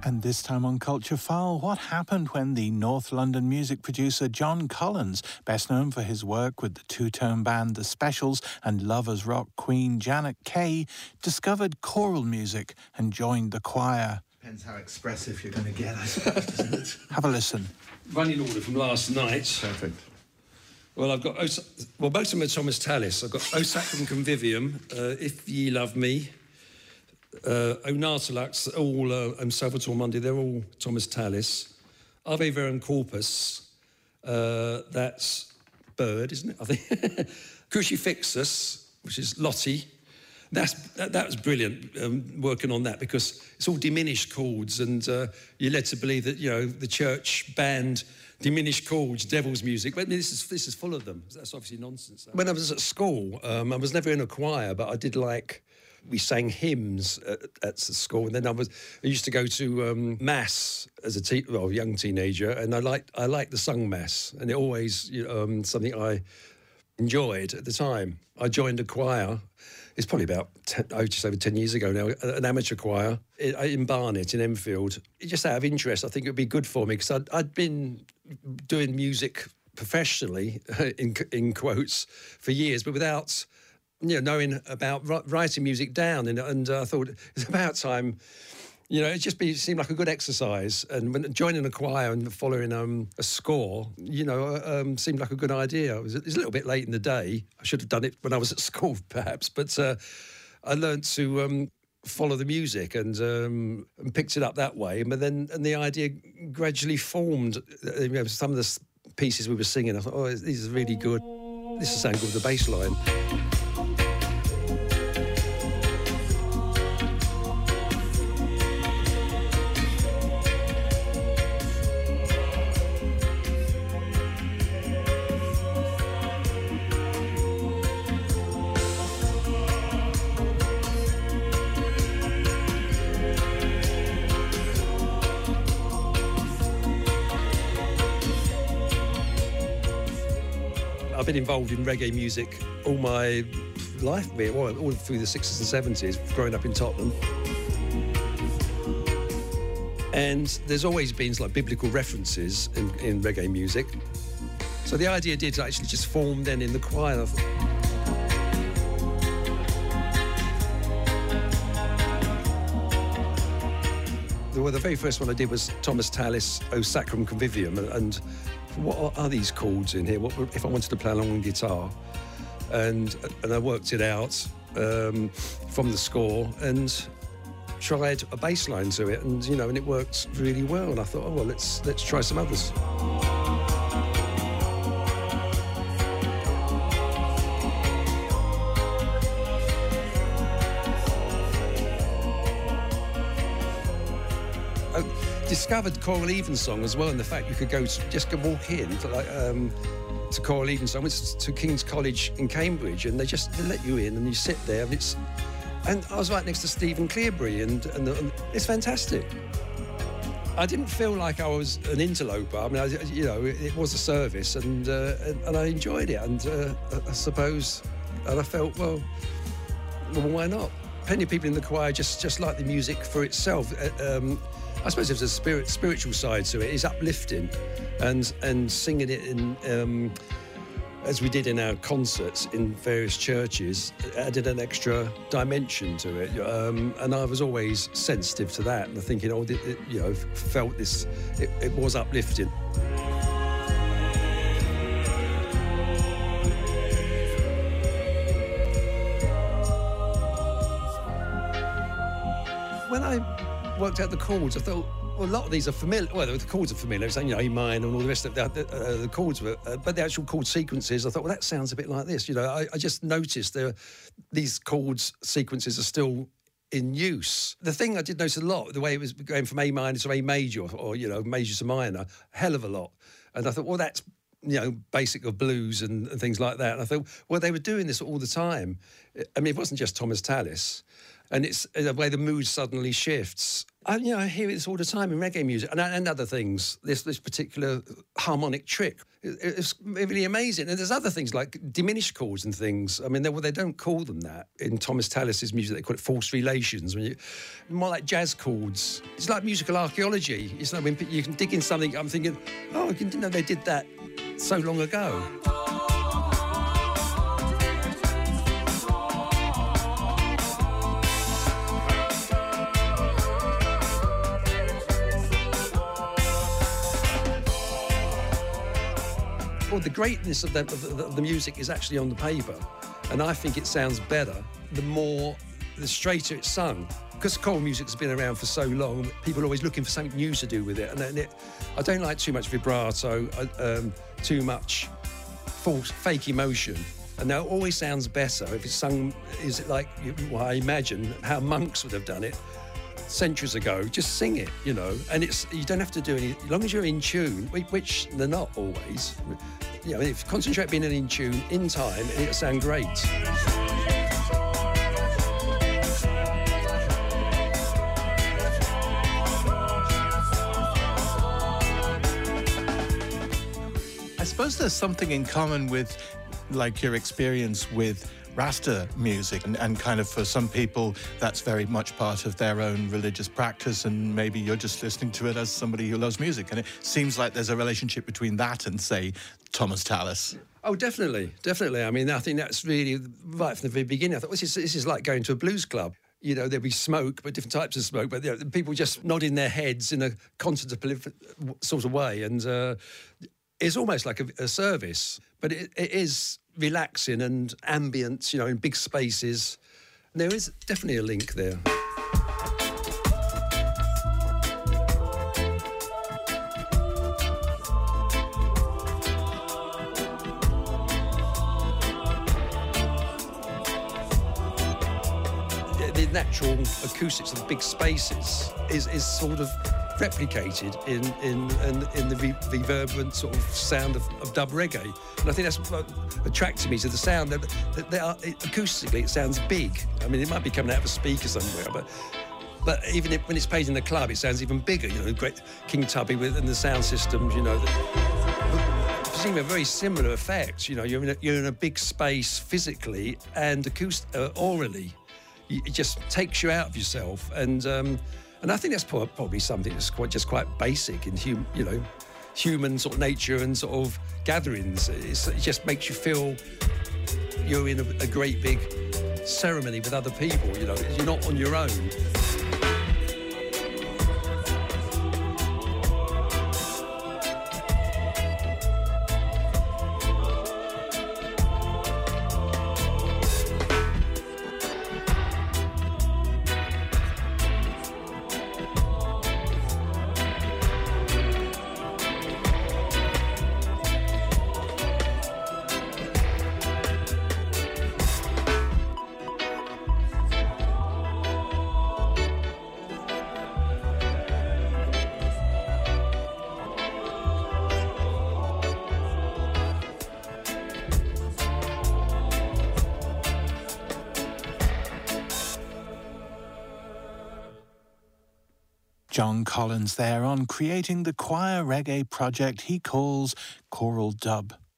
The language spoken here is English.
And this time on Culture File, what happened when the North London music producer John Collins, best known for his work with the two-tone band The Specials and lovers rock queen Janet Kay, discovered choral music and joined the choir? Depends how expressive you're going to get, I suppose, doesn't it? Have a listen. Running order from last night. Perfect. Well, I've got... most of them are Thomas Tallis. I've got O Sacrum Convivium, If Ye Love Me, O Nartalux, all Salvatore Mundi, they're all Thomas Tallis. Ave Verum Corpus, that's Bird, isn't it? I think. Crucifixus, which is Lottie. That was brilliant, working on that, because it's all diminished chords, and you're led to believe that, you know, the church banned diminished chords, devil's music, but this is full of them. That's obviously nonsense. When I was at school, I was never in a choir, but I did we sang hymns at the school, and then I used to go to mass as a young teenager, and I liked the sung mass, and it always something I enjoyed at the time. I joined a choir. It's probably about just over 10 years ago now, an amateur choir in Barnet, in Enfield. Just out of interest, I think it would be good for me, because I'd been doing music professionally, in quotes, for years, but without knowing about writing music down. And I thought it's about time, it seemed like a good exercise. And when joining a choir and following a score, seemed like a good idea. It was a little bit late in the day. I should have done it when I was at school, perhaps. But I learned to follow the music and picked it up that way. But then the idea gradually formed. Some of the pieces we were singing, I thought, these are really good. This is sound good with the bass line. I've been involved in reggae music all my life, all through the 60s and 70s, growing up in Tottenham. And there's always been biblical references in reggae music. So the idea did actually just form then in the choir. The very first one I did was Thomas Tallis, O Sacrum Convivium, and what are these chords in here? What if I wanted to play along on guitar? And I worked it out from the score and tried a bass line to it, and and it worked really well. And I thought, well, let's try some others. Discovered Choral Evensong as well, and the fact you could just walk in to Choral Evensong. I went to King's College in Cambridge, and they let you in and you sit there, and I was right next to Stephen Cleobury, and it's fantastic. I didn't feel like I was an interloper. I mean, it was a service, and I enjoyed it, and I suppose, and I felt, well, why not? Plenty of people in the choir just like the music for itself. I suppose there's a spiritual side to it. It's uplifting, and singing it in, as we did in our concerts in various churches, added an extra dimension to it. And I was always sensitive to that, and thinking, felt this. It was uplifting. When I worked out the chords, I thought, well, a lot of these are familiar. Well, the chords are familiar, saying, A minor and all the rest of the chords were, but the actual chord sequences, I thought, well, that sounds a bit like this. I just noticed these chords sequences are still in use. The thing I did notice a lot, the way it was going from A minor to A major, or major to minor, hell of a lot. And I thought, well, that's basic of blues and things like that. And I thought, well, they were doing this all the time. I mean, it wasn't just Thomas Tallis. And it's the way the mood suddenly shifts. I hear this all the time in reggae music and other things. This particular harmonic trick, it's really amazing. And there's other things like diminished chords and things. I mean, they don't call them that in Thomas Tallis's music. They call it false relations. More like jazz chords. It's like musical archaeology. It's like when you can dig in something. I'm thinking, oh, I didn't know they did that so long ago. Well, the greatness of the music is actually on the paper, and I think it sounds better the straighter it's sung. Because choral music has been around for so long, people are always looking for something new to do with it. And I don't like too much vibrato, too much false, fake emotion. And that always sounds better if it's sung, I imagine how monks would have done it centuries ago. Just sing it, and you don't have to do any, as long as you're in tune, which they're not always. If you concentrate being in tune in time, it'll sound great. I suppose there's something in common with, like, your experience with Rasta music, and kind of for some people that's very much part of their own religious practice, and maybe you're just listening to it as somebody who loves music, and it seems like there's a relationship between that and, say, Thomas Tallis. Oh, definitely. I mean, I think that's really right from the very beginning. I thought this is like going to a blues club. There'll be smoke, but different types of smoke, but people just nodding their heads in a contemplative sort of way, and it's almost like a service, but it is relaxing and ambient, in big spaces. There is definitely a link there. The natural acoustics of the big spaces is sort of replicated in the reverberant sort of sound of dub reggae, and I think that's what attracted me to the sound. They are, acoustically, it sounds big. I mean, it might be coming out of a speaker somewhere, but even when it's played in the club, it sounds even bigger. Great King Tubby and the sound systems. Seem a very similar effect. You're in a big space physically and orally. It just takes you out of yourself, and I think that's probably something that's quite basic in human sort of nature and sort of gatherings. It just makes you feel you're in a great big ceremony with other people. You're not on your own. John Collins there on creating the choir reggae project he calls Choral Dub.